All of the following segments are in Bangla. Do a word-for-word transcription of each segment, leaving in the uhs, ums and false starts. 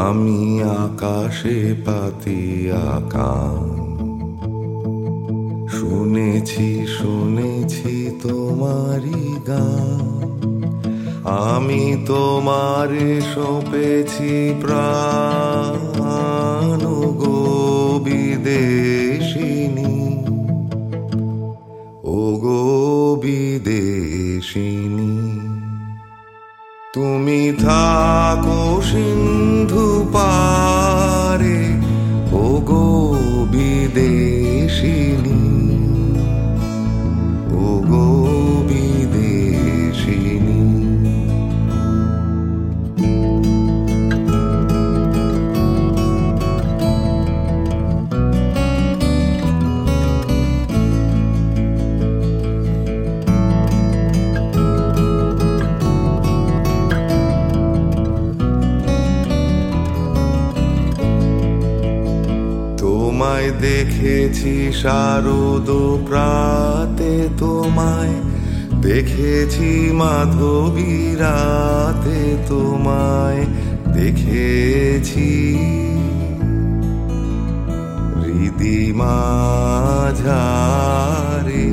আমি আকাশে পাতিয়া কান, শুনেছি শুনেছি তোমারি গান। আমি তোমারে সঁপেছি প্রাণ গো বিদেশিনী, ও গো বিদেশিনী। তুমি থাকো সিন্ধু পারে, ও গো বিদেশিনী, ও গো বিদেশিনী। তোমায় দেখেছি শারদ প্রাতে, তোমায় দেখেছি মাধবী রাতে, তোমায় দেখেছি হৃদি মাঝারে,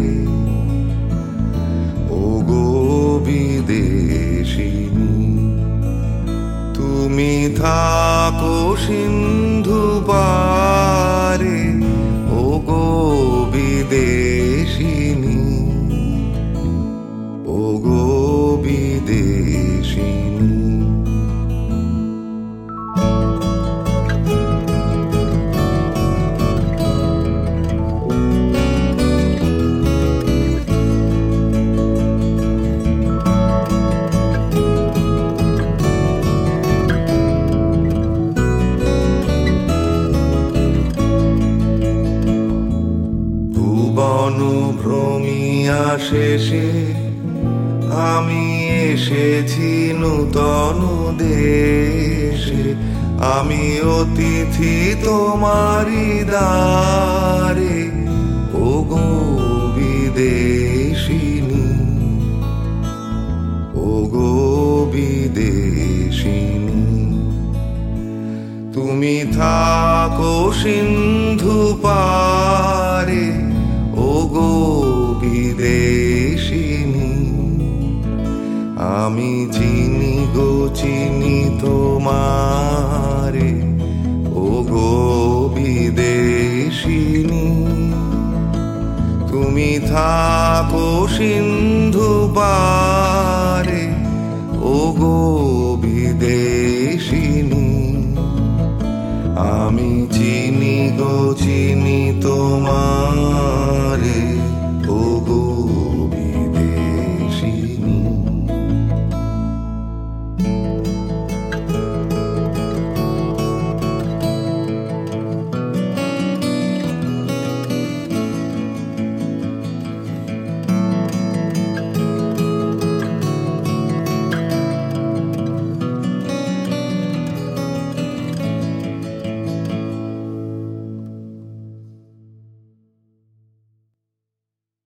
ও গো বিদেশিনী। তুমি থাকো সিন্ধু পারে, ও গো বিদেশিনী, ও গো বিদেশিনী। ভ্রমিয়া শেষে আমি এসেছি নূতন দেশে, আমি অতিথি তোমারি দ্বারে, ও গো বিদেশিনী, ও গো বিদেশিনী। তুমি থাকো সিন্ধু পারে, ও গো বিদেশিনী। আমি চিনি গো চিনি তোমারে, ও গো বিদেশিনী। তুমি থাকো সিন্ধু